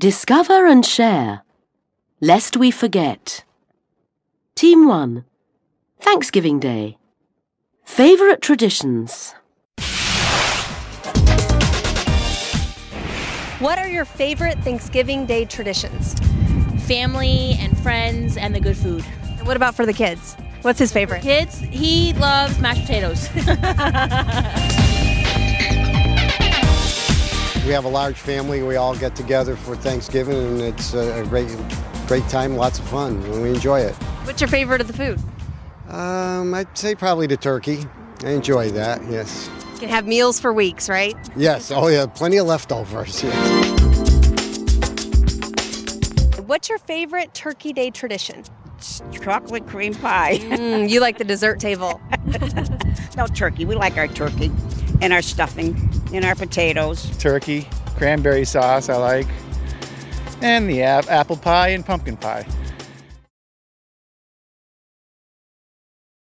Discover and share, lest we forget. Team 1. Thanksgiving Day. Favourite traditions. What are your favorite Thanksgiving Day traditions? Family and friends and the good food. And what about for the kids? What's his favorite? Kids, he loves mashed potatoes. We have a large family. We all get together for Thanksgiving, and it's a great time, lots of fun, and we enjoy it. What's your favorite of the food? I'd say probably the turkey. I enjoy that, yes. You can have meals for weeks, right? Yes, oh yeah, plenty of leftovers. Yes. What's your favorite Turkey Day tradition? Chocolate cream pie. You like the dessert table. No, turkey. We like our turkey and our stuffing and our potatoes. Turkey, cranberry sauce I like, and the apple pie and pumpkin pie.